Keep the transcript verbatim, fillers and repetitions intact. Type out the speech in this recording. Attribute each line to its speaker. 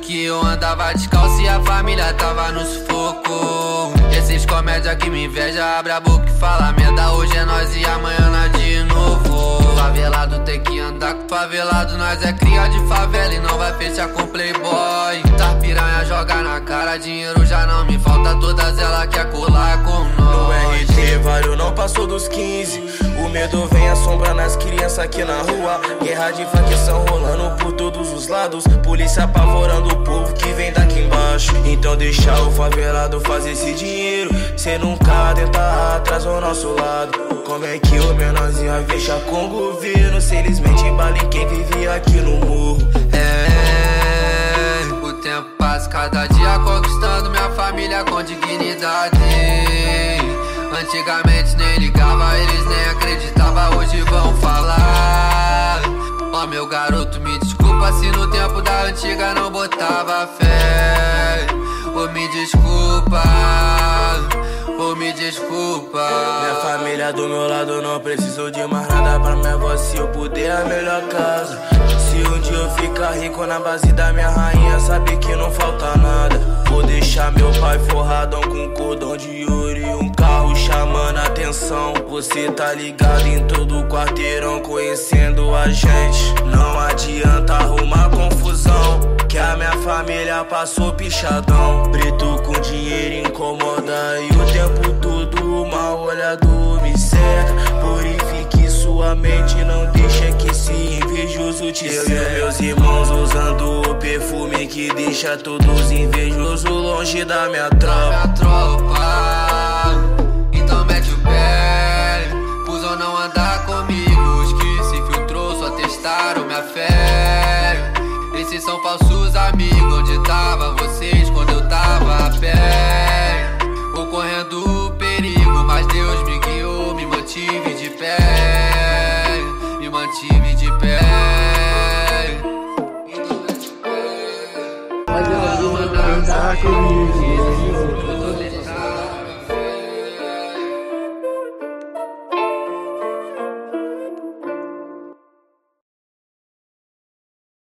Speaker 1: que eu andava descalço e a família tava no sufoco. Esses comédia que me inveja, abre a boca e fala merda. Hoje é nós e amanhã nós de novo. Favelado tem que andar com favelado, nós é cria de favela e não vai fechar com playboy. Tá piranha, joga na cara, dinheiro já não me falta, todas elas quer colar com nós.
Speaker 2: No R T, vários não passou dos quinze. O medo vem assombrando as crianças aqui na rua. Guerra de facção rolando por todos os lados. Polícia apavorando o povo que vem daqui embaixo. Então deixa o favelado fazer esse dinheiro, cê nunca tentar atrás ao nosso lado. Como é que o menorzinho vai fechar com o governo, se eles mentem bala em quem vive aqui no morro?
Speaker 1: É, o tempo passa cada dia conquistando minha família com dignidade. Antigamente nem ligava, eles nem acreditavam, hoje vão falar. Ó oh, meu garoto, me desculpa se no tempo da antiga não botava fé. Oh, me desculpa, oh, me desculpa.
Speaker 2: Minha família do meu lado, não preciso de mais nada pra minha voz, se eu puder a melhor casa. Se um dia eu ficar rico na base da minha rainha, sabe que não falta nada. Vou deixar meu pai forradão com cordão de ouro e um carro chamando a atenção. Você tá ligado em todo o quarteirão conhecendo a gente. Não adianta arrumar confusão, que a minha família passou pichadão. Preto com dinheiro incomoda e o tempo todo o mal olhador me cerca. Purifique sua mente, não deixa que esse invejoso te cerque. Eu e meus irmãos usando o perfume que deixa todos invejosos longe da minha tropa.
Speaker 1: Minha tropa, então mete o pé, cuzão não andar comigo. Os que se filtrou só testaram minha fé. Esses são falsos amigos, onde tava vocês quando eu tava a pé? Ou correndo